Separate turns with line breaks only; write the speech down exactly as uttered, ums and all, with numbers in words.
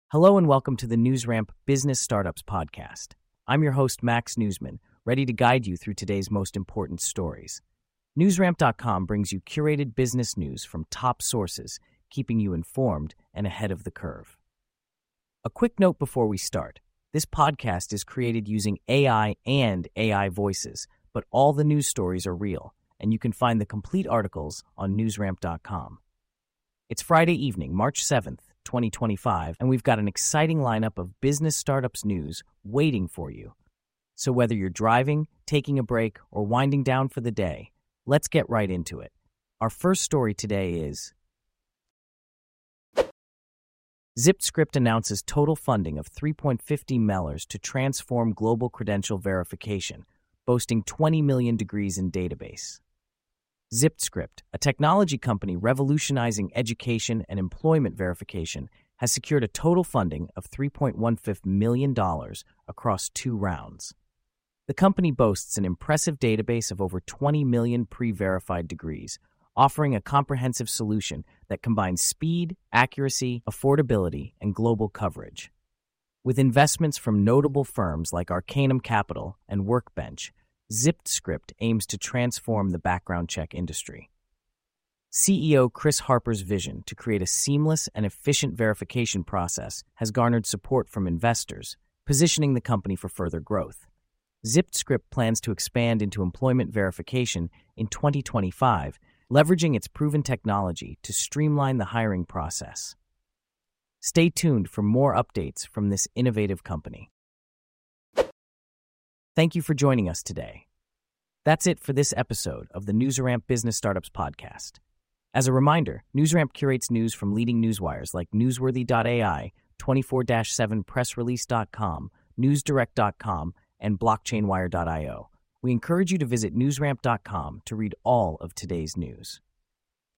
Hello and welcome to the NewsRamp Business Startups Podcast. I'm your host, Max Newsman, ready to guide you through today's most important stories. NewsRamp dot com brings you curated business news from top sources, keeping you informed and ahead of the curve. A quick note before we start. This podcast is created using A I and A I voices, but all the news stories are real, and you can find the complete articles on NewsRamp dot com. It's Friday evening, March seventh, twenty twenty-five, and we've got an exciting lineup of business startups news waiting for you. So whether you're driving, taking a break, or winding down for the day, let's get right into it. Our first story today is ZipScript announces total funding of three point five zero million dollars to transform global credential verification, boasting twenty million degrees in database. ZipScript, a technology company revolutionizing education and employment verification, has secured a total funding of three point one five million dollars across two rounds. The company boasts an impressive database of over twenty million pre-verified degrees, offering a comprehensive solution that combines speed, accuracy, affordability, and global coverage. With investments from notable firms like Arcanum Capital and Workbench, ZipScript aims to transform the background check industry. C E O Chris Harper's vision to create a seamless and efficient verification process has garnered support from investors, positioning the company for further growth. ZipScript plans to expand into employment verification in twenty twenty-five, leveraging its proven technology to streamline the hiring process. Stay tuned for more updates from this innovative company. Thank you for joining us today. That's it for this episode of the NewsRamp Business Startups Podcast. As a reminder, NewsRamp curates news from leading newswires like Newsworthy dot A I, twenty-four seven Press Release dot com, NewsDirect dot com, and Blockchain Wire dot io. We encourage you to visit NewsRamp dot com to read all of today's news.